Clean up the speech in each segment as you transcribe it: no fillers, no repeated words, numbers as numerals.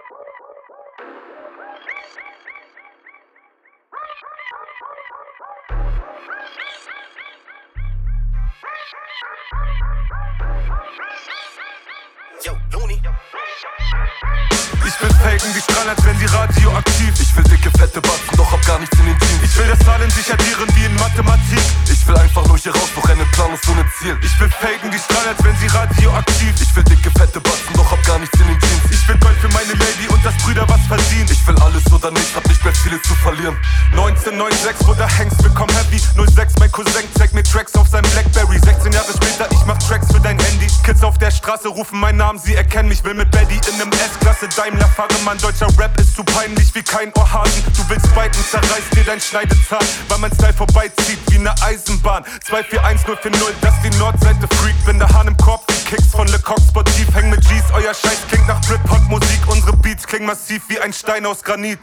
Ich will faken, die strahlen, als wären sie radioaktiv. Ich will dicke, fette Batzen, doch hab gar nichts in den Jeans. Ich will das Zahlen sich addieren wie in Mathematik. Ich will einfach nur hier raus, doch einen Plan ist ohne Ziel. Ich will faken, die strahlen, als wären sie radioaktiv. Ich will dicke, fette Batzen, doch hab gar nichts in den Jeans. Ich will Gold für meine Lady und das Brüder was verdient. Ich will alles oder nichts, hab nicht mehr viele zu verlieren. 1996, wo der Hengst bekommen Heavy. 06, mein Cousin zeigt mir Tracks auf seinem Blackberry. 16 Jahre später, ich mach Tracks für dein Handy. Kids auf der Straße rufen meinen Namen, sie erkennen mich. Will mit Betty in nem S-Klasse Daimler fahren. Mann, deutscher Rap ist zu peinlich wie kein Ohrhasen. Du willst biten, zerreißt dir dein Schneidezahn, weil mein Style vorbeizieht wie ne Eisenbahn. 241040, das die Nordseite Freak. Bin der Hahn im Korb wie Kicks von Le Coq Sportiv. Häng mit G's, euer Scheiß klingt nach Trip-Hop-Musik. Unsere Beats klingen massiv wie ein Stein aus Granit.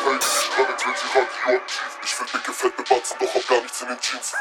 Ich will dicke, fette Batzen, doch hab gar nichts in den Jeans.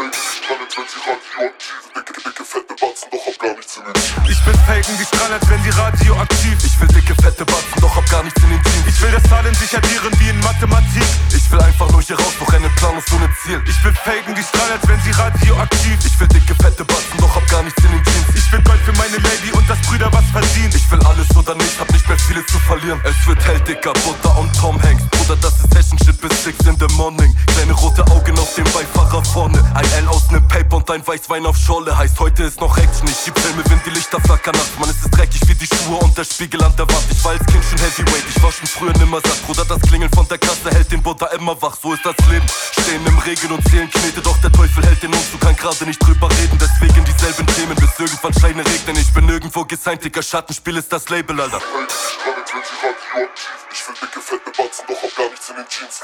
Dicke, fette Batzen, doch hab gar nichts in den Jeans. Ich will faken, die strahlen, als wären sie radioaktiv. Ich will dicke, fette Batzen, doch hab gar nichts in den Jeans. Ich will das Zahlen sich addieren wie in Mathematik. Ich will einfach nur hier raus, doch einen Plan ist ohne Ziel. Ich will faken, die strahlen, als wären sie radioaktiv. Ich will dicke, fette Batzen, doch hab gar nichts in den Jeans. Ich will Gold für meine Lady und das Brüder was verdient. Ich will alles oder nichts, hab nicht mehr viele zu verlieren. Es wird hell, dicker, Butter und Tom Hanks. Bruder, das ist Session Shit bis 6 in the morning. Kleine rote Augen auf dem Beifahrer vorne. Ein L aus nem Paper und ein Weißwein auf Scholle. Heißt, heute ist noch Action. Ich schieb Filme, wenn die Lichter flackern nachts. Mann, es ist dreckig wie die Schuhe und der Spiegel an der Wand. Ich war als Kind schon Heavyweight, ich war schon früher nimmer satt. Bruder, das Klingeln von der Kasse hält den Butter immer wach. So ist das Leben. Stehen im Regen und zählen Knete, doch der Teufel hält den Mund. Du kannst gerade nicht drüber reden, deswegen dieselben Themen. Bis irgendwann Scheine regnen. Ich bin nirgendwo gesigned, dicker Schattenspiel ist das Label, Alter. Ich will dicke, fette Batzen, doch hab gar nichts in den Jeans.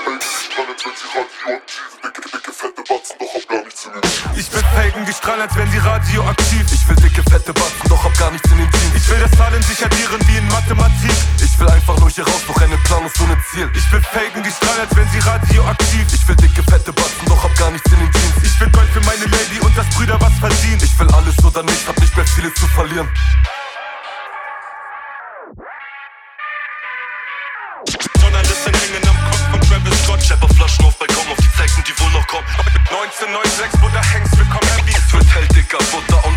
Dicke, fette Batzen, doch hab gar nichts in den Jeans. Ich will faken, die strahlen, als wären sie radioaktiv. Ich will dicke, fette Batzen, doch hab gar nichts in den Jeans. Ich will das Zahlen sich addieren wie in Mathematik. Ich will einfach nur hier raus, doch einen Plan ist ohne Ziel. Ich will faken, die strahlen, als wären sie radioaktiv. Ich will dicke, fette Batzen, doch hab gar nichts in den Jeans. Ich will Gold für meine Lady und das Brüder was verdient. Ich will alles oder nichts, hab nicht mehr viele zu verlieren. Journalisten hängen am Kopf von Travis Scott. Schepperflaschen auf Balkon, auf die Zeiten, die wohl noch kommen. 1996, wo der Hengst bekommen Heavy. Es wird hell, dicker, Butter und